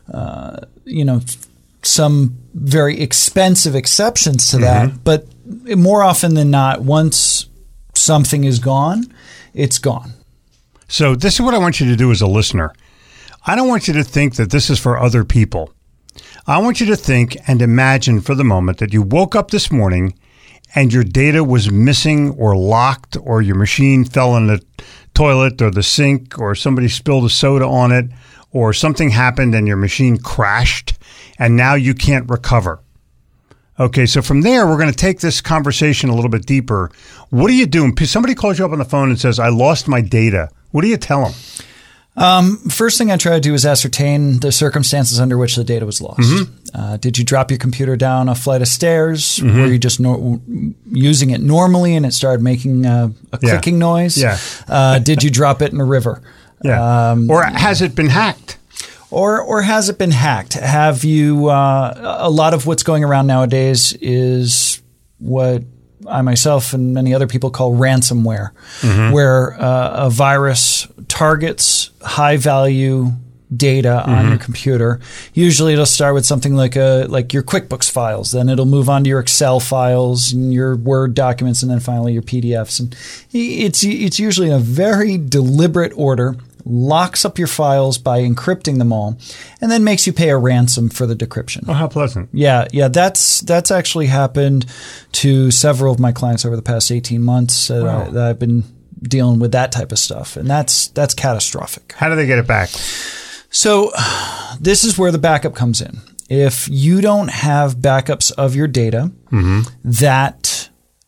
some very expensive exceptions to that, but more often than not, once something is gone, it's gone. So this is what I want you to do as a listener. I don't want you to think that this is for other people. I want you to think and imagine for the moment that you woke up this morning and your data was missing or locked, or your machine fell in the toilet or the sink, or somebody spilled a soda on it, or something happened and your machine crashed and now you can't recover. Okay, so from there, we're going to take this conversation a little bit deeper. What do you do? Somebody calls you up on the phone and says, I lost my data. What do you tell them? First thing I try to do is ascertain the circumstances under which the data was lost. Did you drop your computer down a flight of stairs? Were you just using it normally and it started making a clicking noise? Did you drop it in a river? Or has it been hacked? Or has it been hacked? Have you, a lot of what's going around nowadays is what I myself and many other people call ransomware, where a virus targets high value data on your computer. Usually it'll start with something like your QuickBooks files, then it'll move on to your Excel files and your Word documents, and then finally your PDFs. And it's usually in a very deliberate order, locks up your files by encrypting them all, and then makes you pay a ransom for the decryption. Oh, how pleasant. Yeah, that's actually happened to several of my clients over the past 18 months that I've been dealing with that type of stuff, and that's catastrophic. How do they get it back? So this is where the backup comes in. If you don't have backups of your data, that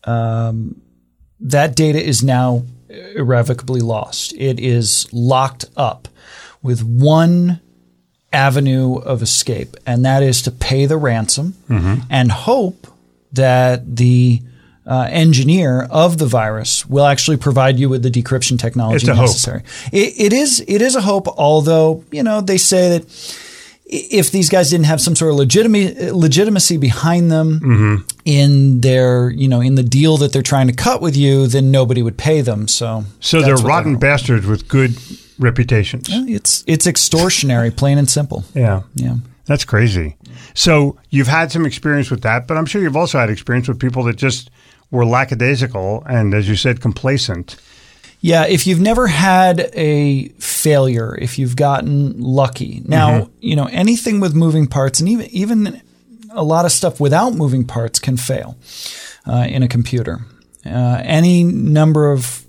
data is now irrevocably lost. It is locked up with one avenue of escape, and that is to pay the ransom and hope that the engineer of the virus will actually provide you with the decryption technology necessary. It is a hope, although, they say that if these guys didn't have some sort of legitimacy behind them in their, in the deal that they're trying to cut with you, then nobody would pay them. So they're rotten bastards with good reputations. Yeah, it's extortionary, plain and simple. Yeah. That's crazy. So you've had some experience with that, but I'm sure you've also had experience with people that just were lackadaisical and, as you said, complacent. Yeah, if you've never had a failure, if you've gotten lucky. Now, anything with moving parts, and even a lot of stuff without moving parts can fail in a computer. Any number of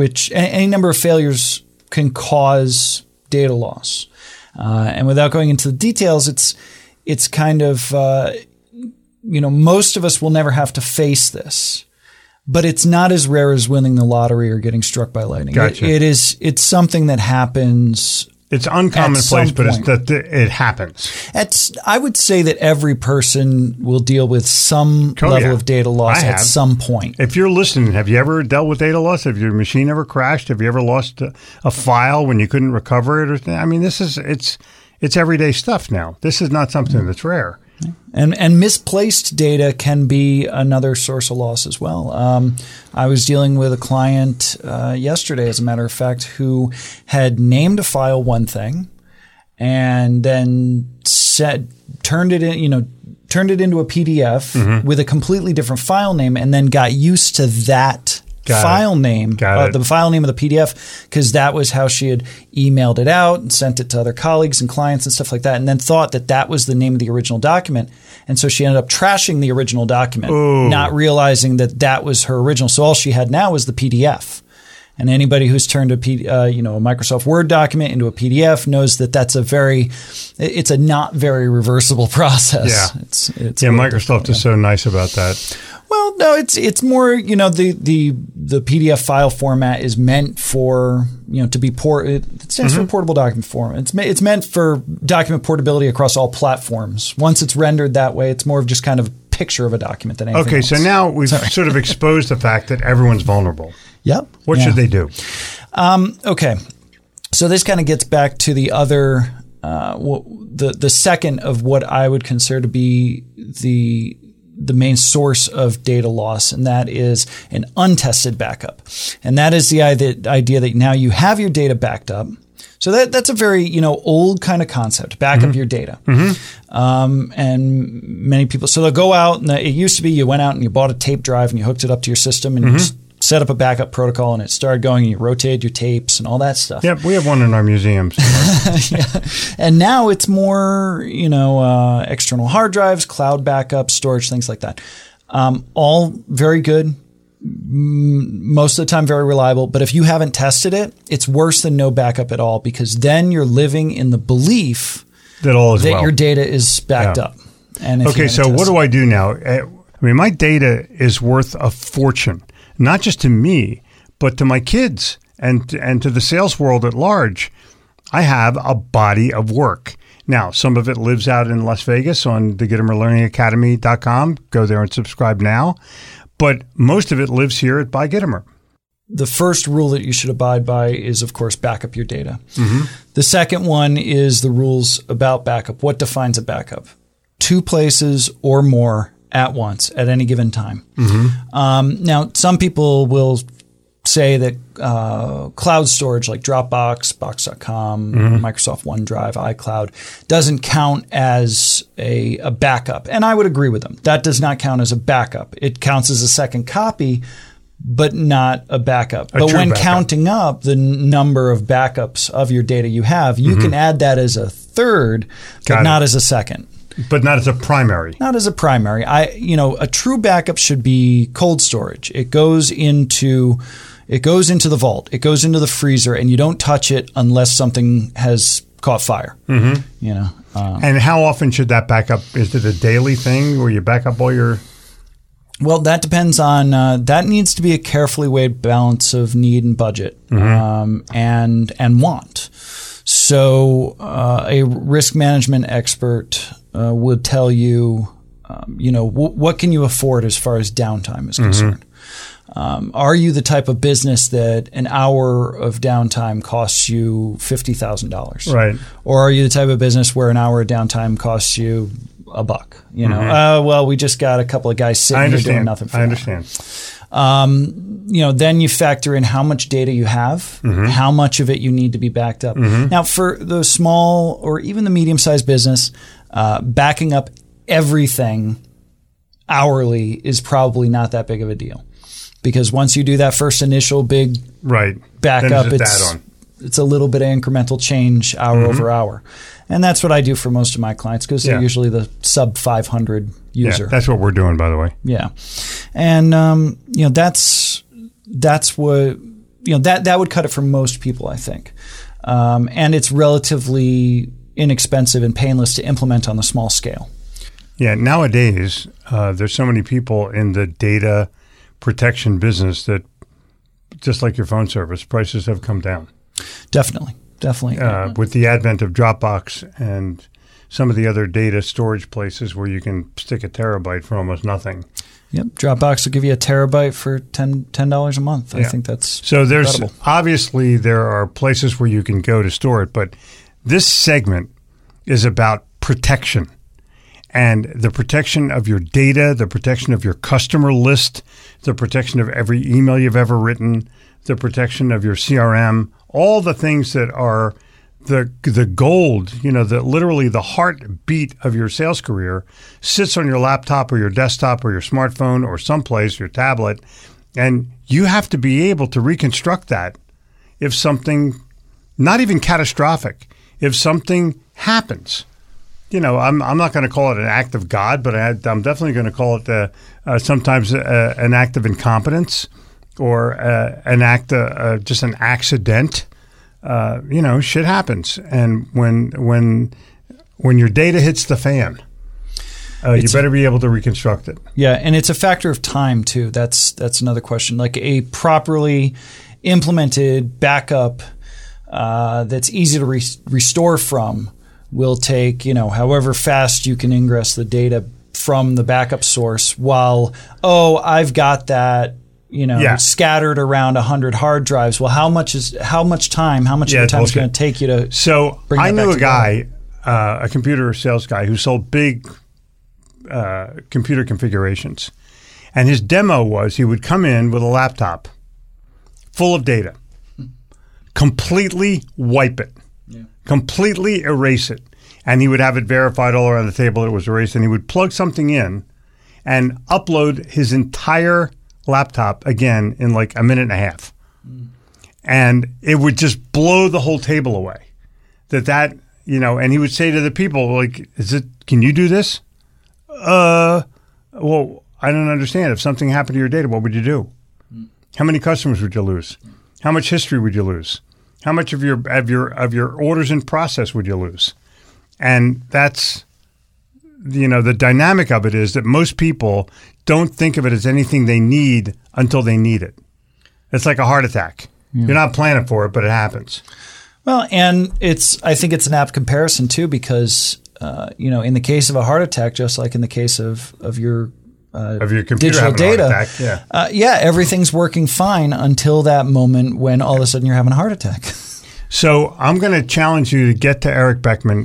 failures can cause data loss. And without going into the details, it's kind of, most of us will never have to face this. But it's not as rare as winning the lottery or getting struck by lightning. Gotcha. It's something that happens. It's uncommonplace, but it happens. I would say that every person will deal with some level of data loss at some point. If you're listening, have you ever dealt with data loss? Have your machine ever crashed? Have you ever lost a file when you couldn't recover it? It's everyday stuff now. This is not something that's rare. And misplaced data can be another source of loss as well. I was dealing with a client yesterday, as a matter of fact, who had named a file one thing and then turned it into a PDF with a completely different file name, and then got used to that file name, the file name of the PDF, because that was how she had emailed it out and sent it to other colleagues and clients and stuff like that, and then thought that was the name of the original document. And so she ended up trashing the original document, not realizing that was her original. So all she had now was the PDF. And anybody who's turned a Microsoft Word document into a PDF knows that it's a not very reversible process. Yeah, it's Microsoft is so nice about that. Well, no, it's more, the PDF file format is meant for, to be it stands for portable document format. It's meant for document portability across all platforms. Once it's rendered that way, it's more of just kind of a picture of a document than anything else. So now we've sort of exposed the fact that everyone's vulnerable. Yep. What should they do? Okay. So this kind of gets back to the other the second of what I would consider to be the main source of data loss, and that is an untested backup. And that is the idea that now you have your data backed up. So that's a very, old kind of concept, back up your data. And many people, so they'll go out, and it used to be you went out and you bought a tape drive and you hooked it up to your system and you set up a backup protocol and it started going and you rotated your tapes and all that stuff. Yep, we have one in our museums. Yeah. And now it's more, external hard drives, cloud backup, storage, things like that. All very good. Most of the time very reliable, but if you haven't tested it, it's worse than no backup at all, because then you're living in the belief that your data is backed up. And okay, so what do I do now? My data is worth a fortune, not just to me, but to my kids and to the sales world at large. I have a body of work. Now, some of it lives out in Las Vegas on the GittimerLearningAcademy.com. Go there and subscribe now. But most of it lives here at By Gittimer. The first rule that you should abide by is, of course, back up your data. The second one is the rules about backup. What defines a backup? 2 places or more at once at any given time. Now, some people will say that cloud storage like Dropbox, Box.com, Microsoft OneDrive, iCloud doesn't count as a backup. And I would agree with them. That does not count as a backup. It counts as a second copy, but not a backup. But when counting up the number of backups of your data you have, you can add that as a third, but not as a second. But not as a primary. Not as a primary. A true backup should be cold storage. It goes into the vault. It goes into the freezer, and you don't touch it unless something has caught fire. And how often should that backup? Is it a daily thing where you back up all your? Well, that depends on. That needs to be a carefully weighed balance of need and budget, and want. So, a risk management expert would tell you, what can you afford as far as downtime is concerned. Are you the type of business that an hour of downtime costs you $50,000? Right. Or are you the type of business where an hour of downtime costs you $1? Well, we just got a couple of guys sitting here doing nothing for I understand. Then you factor in how much data you have, how much of it you need to be backed up. Now, for the small or even the medium-sized business, backing up everything hourly is probably not that big of a deal. Because once you do that first initial big backup, it's a little bit of incremental change hour over hour. And that's what I do for most of my clients, because they're usually the sub 500 user. Yeah, that's what we're doing, by the way. Yeah. And, that's what, that would cut it for most people, I think. And it's relatively inexpensive and painless to implement on the small scale. Yeah. Nowadays, there's so many people in the data protection business that, just like your phone service, prices have come down. Definitely. With the advent of Dropbox and some of the other data storage places where you can stick a terabyte for almost nothing. Yep. Dropbox will give you a terabyte for $10 a month. I think that's so. There's incredible. Obviously there are places where you can go to store it, but this segment is about protection. And the protection of your data, the protection of your customer list, the protection of every email you've ever written, the protection of your CRM, all the things that are the gold, that literally the heartbeat of your sales career sits on your laptop or your desktop or your smartphone or someplace, your tablet, and you have to be able to reconstruct that if something, not even catastrophic, if something happens. I'm not going to call it an act of God, but I'm definitely going to call it sometimes an act of incompetence or an act, just an accident. Shit happens, and when your data hits the fan, you better be able to reconstruct it. Yeah, and it's a factor of time too. That's another question. Like a properly implemented backup that's easy to restore from will take, however fast you can ingress the data from the backup source while, I've got that scattered around 100 hard drives. Well, how much of your time is going to take you to So bring I that knew back a guy, a computer sales guy who sold big computer configurations. And his demo was he would come in with a laptop full of data, completely wipe it, completely erase it. And he would have it verified all around the table that it was erased. And he would plug something in and upload his entire laptop again in like a minute and a half. And it would just blow the whole table away. And he would say to the people, like, can you do this? Well, I don't understand. If something happened to your data, what would you do? How many customers would you lose? How much history would you lose? How much of your orders in process would you lose? And that's, the dynamic of it is that most people don't think of it as anything they need until they need it. It's like a heart attack. You're not planning for it, but it happens. Well, and I think it's an apt comparison too, because in the case of a heart attack, just like in the case of your computer digital data, everything's working fine until that moment when all of a sudden you're having a heart attack. So I'm going to challenge you to get to Eric Beckman,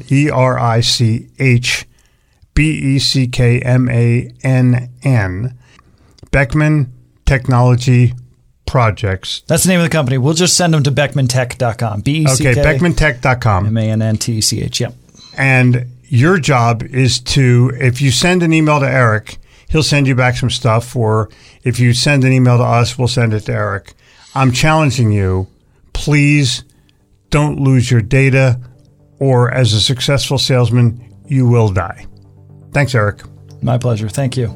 ERICHBECKMANN, Beckman Technology Projects. That's the name of the company. We'll just send them to beckmantech.com. Okay, beckmantech.com. MANNTECH, yep. And your job is if you send an email to Eric, he'll send you back some stuff, or if you send an email to us, we'll send it to Eric. I'm challenging you, please don't lose your data, or as a successful salesman, you will die. Thanks, Eric. My pleasure. Thank you.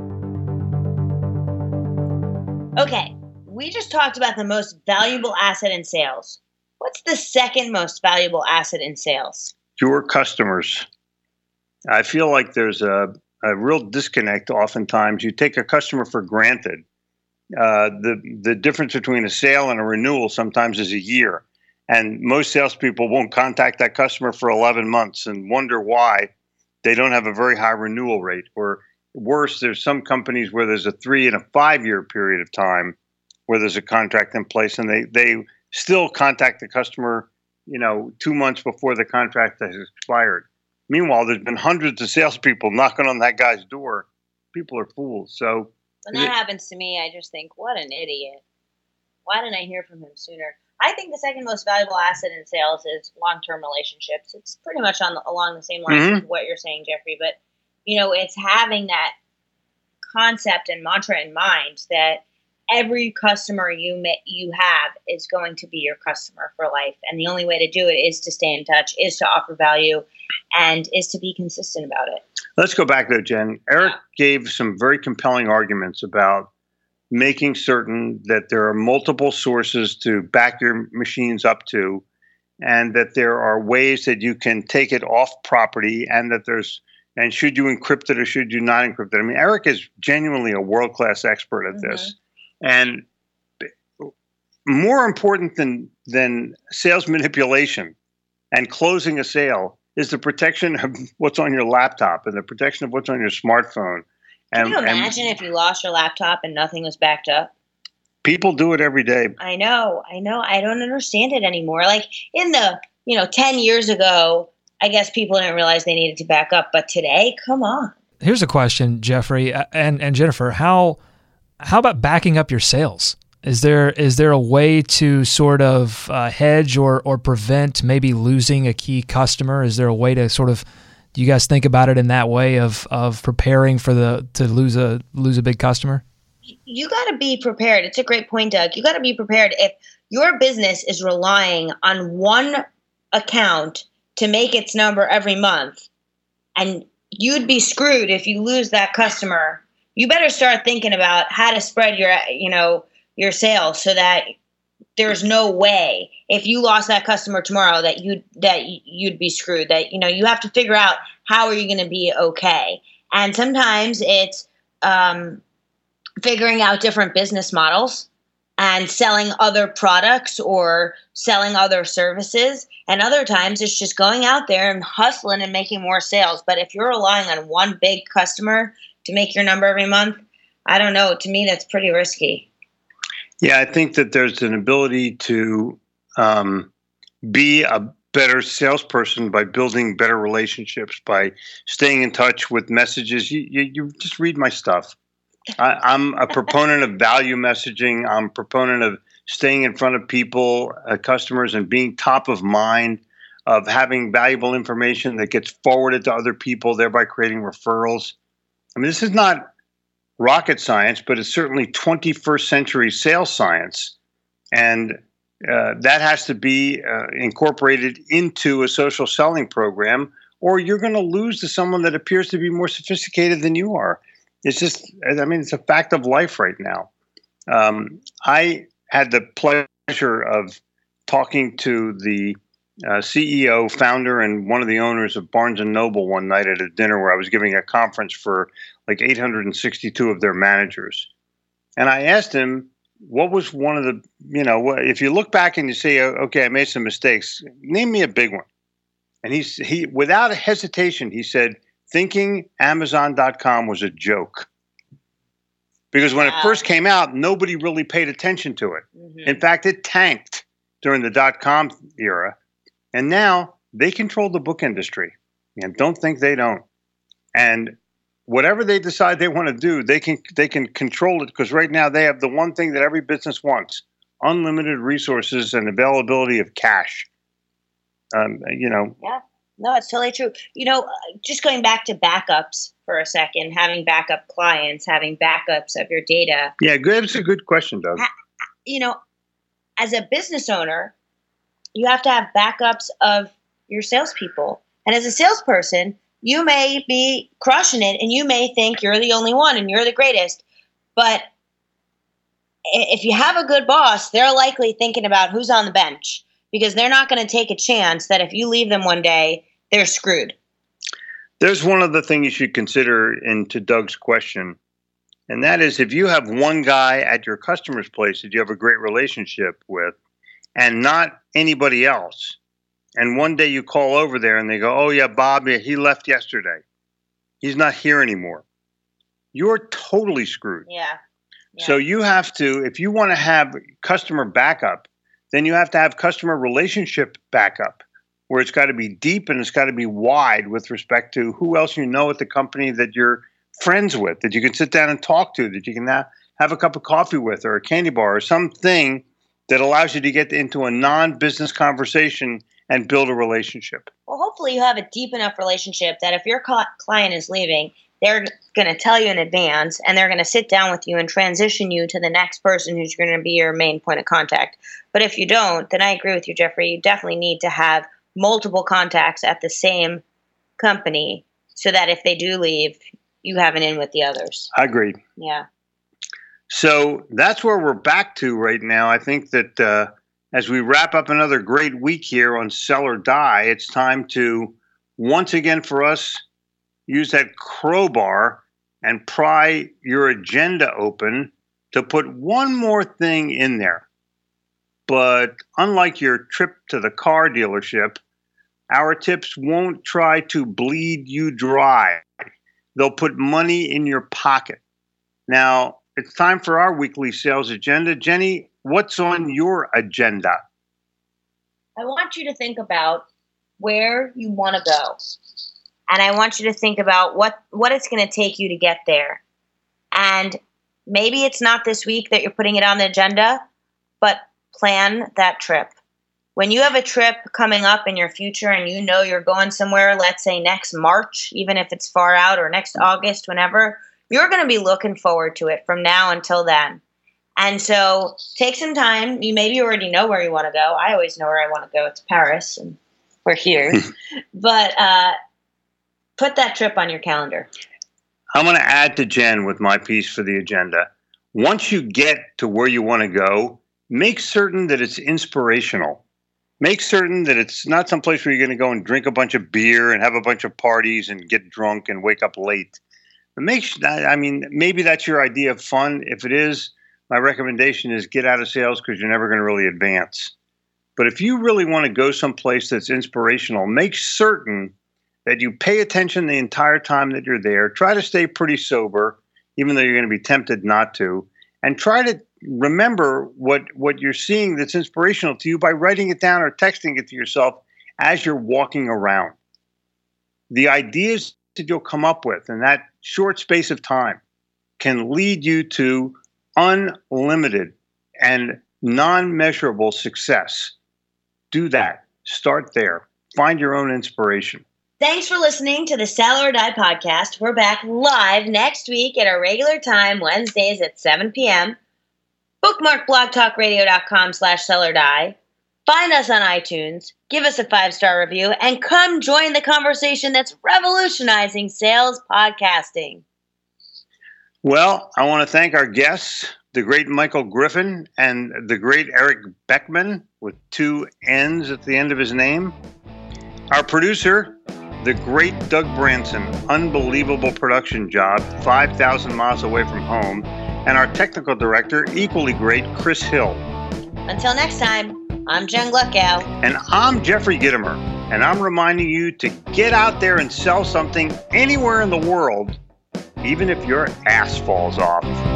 Okay, we just talked about the most valuable asset in sales. What's the second most valuable asset in sales? Your customers. I feel like there's a real disconnect oftentimes. You take a customer for granted. The difference between a sale and a renewal sometimes is a year. And most salespeople won't contact that customer for 11 months and wonder why they don't have a very high renewal rate. Or worse, there's some companies where there's a 3 and a 5 year period of time where there's a contract in place, and they still contact the customer, 2 months before the contract has expired. Meanwhile, there's been hundreds of salespeople knocking on that guy's door. People are fools. So when that happens to me, I just think, what an idiot. Why didn't I hear from him sooner? I think the second most valuable asset in sales is long-term relationships. It's pretty much along the same lines of what you're saying, Jeffrey. But, it's having that concept and mantra in mind that every customer you have is going to be your customer for life. And the only way to do it is to stay in touch, is to offer value, and is to be consistent about it. Let's go back though, Jen. Eric gave some very compelling arguments about making certain that there are multiple sources to back your machines up to, and that there are ways that you can take it off property, and that and should you encrypt it or should you not encrypt it? I mean, Eric is genuinely a world-class expert at this. And more important than sales manipulation and closing a sale is the protection of what's on your laptop and the protection of what's on your smartphone. Can you imagine if you lost your laptop and nothing was backed up? People do it every day. I know. I don't understand it anymore. Like in the, 10 years ago, I guess people didn't realize they needed to back up. But today, come on. Here's a question, Jeffrey and Jennifer. How about backing up your sales? Is there a way to sort of hedge or prevent maybe losing a key customer? Is there a way to sort of, do you guys think about it in that way of preparing to lose a big customer? You got to be prepared. It's a great point, Doug. You got to be prepared if your business is relying on one account to make its number every month, and you'd be screwed if you lose that customer. You better start thinking about how to spread your sales so that there's no way if you lost that customer tomorrow that you'd be screwed. That you have to figure out how are you going to be okay. And sometimes it's figuring out different business models and selling other products or selling other services. And other times it's just going out there and hustling and making more sales. But if you're relying on one big customer to make your number every month, I don't know. To me, that's pretty risky. Yeah, I think that there's an ability to be a better salesperson by building better relationships, by staying in touch with messages. You just read my stuff. I'm a proponent of value messaging. I'm a proponent of staying in front of people, customers, and being top of mind, of having valuable information that gets forwarded to other people, thereby creating referrals. I mean, this is not rocket science, but it's certainly 21st century sales science. And that has to be incorporated into a social selling program, or you're going to lose to someone that appears to be more sophisticated than you are. It's just, I mean, it's a fact of life right now. I had the pleasure of talking to the CEO, founder, and one of the owners of Barnes & Noble one night at a dinner where I was giving a conference for like 862 of their managers. And I asked him, what was one of the, if you look back and you say, okay, I made some mistakes, name me a big one. And he without a hesitation, he said, thinking Amazon.com was a joke. Because when it first came out, nobody really paid attention to it. Mm-hmm. In fact, it tanked during the .com era. And now they control the book industry. And don't think they don't. And whatever they decide they want to do, they can control it, because right now they have the one thing that every business wants: unlimited resources and availability of cash. Yeah, no, it's totally true. Just going back to backups for a second, having backup clients, having backups of your data. Yeah, good. It's a good question, Doug. As a business owner, you have to have backups of your salespeople. And as a salesperson, you may be crushing it and you may think you're the only one and you're the greatest. But if you have a good boss, they're likely thinking about who's on the bench, because they're not going to take a chance that if you leave them one day, they're screwed. There's one other thing you should consider into Doug's question. And that is, if you have one guy at your customer's place that you have a great relationship with and not anybody else, and one day you call over there and they go, oh, yeah, Bob, he left yesterday. He's not here anymore. You're totally screwed. Yeah. So you have to, if you want to have customer backup, then you have to have customer relationship backup, where it's got to be deep and it's got to be wide with respect to who else you know at the company that you're friends with, that you can sit down and talk to, that you can have a cup of coffee with, or a candy bar, or something that allows you to get into a non-business conversation and build a relationship. Well, hopefully you have a deep enough relationship that if your client is leaving, they're going to tell you in advance, and they're going to sit down with you and transition you to the next person who's going to be your main point of contact. But if you don't, then I agree with you, Jeffrey. You definitely need to have multiple contacts at the same company so that if they do leave, you have an in with the others. I agree. Yeah. So that's where we're back to right now. I think that as we wrap up another great week here on Sell or Die, it's time to, once again for us, use that crowbar and pry your agenda open to put one more thing in there. But unlike your trip to the car dealership, our tips won't try to bleed you dry. They'll put money in your pocket. Now, it's time for our weekly sales agenda. Jenny, what's on your agenda? I want you to think about where you want to go. And I want you to think about what it's going to take you to get there. And maybe it's not this week that you're putting it on the agenda, but plan that trip. When you have a trip coming up in your future and you know you're going somewhere, let's say next March, even if it's far out, or next August, whenever, you're going to be looking forward to it from now until then. And so take some time. You maybe already know where you want to go. I always know where I want to go. It's Paris, and we're here. But put that trip on your calendar. I'm going to add to Jen with my piece for the agenda. Once you get to where you want to go, make certain that it's inspirational. Make certain that it's not some place where you're going to go and drink a bunch of beer and have a bunch of parties and get drunk and wake up late. But maybe that's your idea of fun. If it is, my recommendation is get out of sales, because you're never going to really advance. But if you really want to go someplace that's inspirational, make certain that you pay attention the entire time that you're there. Try to stay pretty sober, even though you're going to be tempted not to. and try to remember what you're seeing that's inspirational to you by writing it down or texting it to yourself as you're walking around. The ideas that you'll come up with in that short space of time can lead you to unlimited and non-measurable success. Do that. Start there. Find your own inspiration. Thanks for listening to the Sell or Die podcast. We're back live next week at our regular time, Wednesdays at 7 p.m. Bookmark blogtalkradio.com/sellardie. Find us on iTunes, give us a 5-star review, and come join the conversation that's revolutionizing sales podcasting. Well, I want to thank our guests, the great Michael Griffin and the great Eric Beckman, with 2 N's at the end of his name. Our producer, the great Doug Branson, unbelievable production job, 5,000 miles away from home. And our technical director, equally great, Chris Hill. Until next time, I'm Jen Gluckow. And I'm Jeffrey Gitomer. And I'm reminding you to get out there and sell something anywhere in the world, even if your ass falls off.